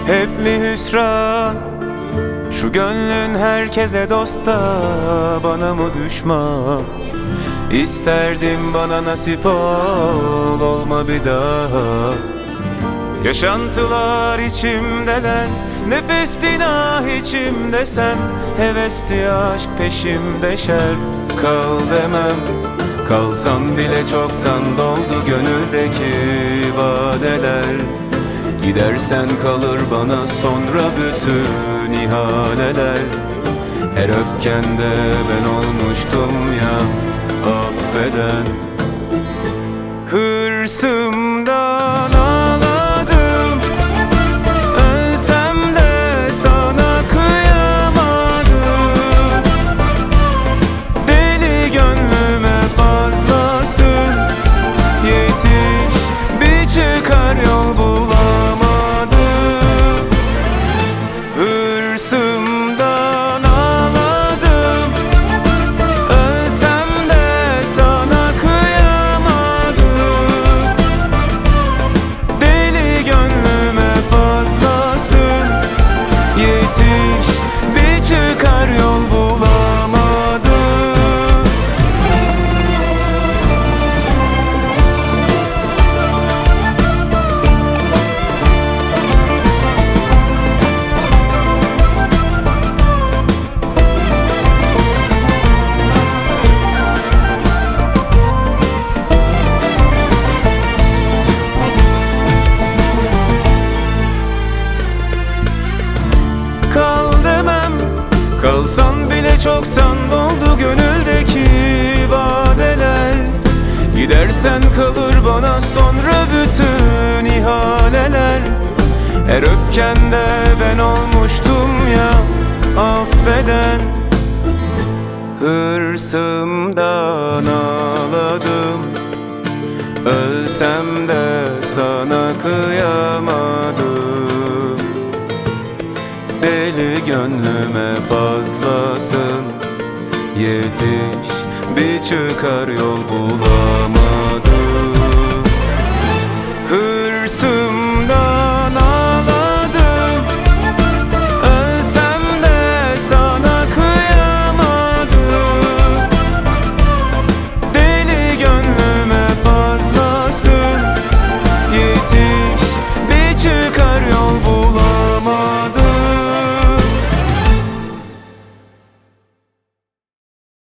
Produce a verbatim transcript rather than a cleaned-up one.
hep mi hüsran? Şu gönlün herkese dost da bana mı düşman? İsterdim bana nasip ol, olma bir daha. Yaşantılar içimdeler, nefestin ah içimde sen. Hevesti aşk peşimde şer, kal demem. Kalsan bile çoktan doldu gönüldeki vadeler. Gidersen kalır bana sonra bütün ihaleler. Her öfkende ben olmuştum ya affeden. Hırsımdan ağladım, ölsem de sana kıyamadım. Deli gönlüme fazlasın, yetiş bir çıkar yol bulamadım. Hırsımdan ağladım, ölsem de sana kıyamadım. Deli gönlüme fazlasın, yetiş bir çıkar yol bulamadım. Kal demem, kalsan bile çoktan doldu gönüldeki vadeler. Gidersen kalır bana sonra bütün ihaleler. Her öfkende ben olmuştum ya affeden. Hırsımdan ağladım, ölsem de sana kıyamadım. Deli gönlüme fazlasın, yetiş bir çıkar yol bulamadım.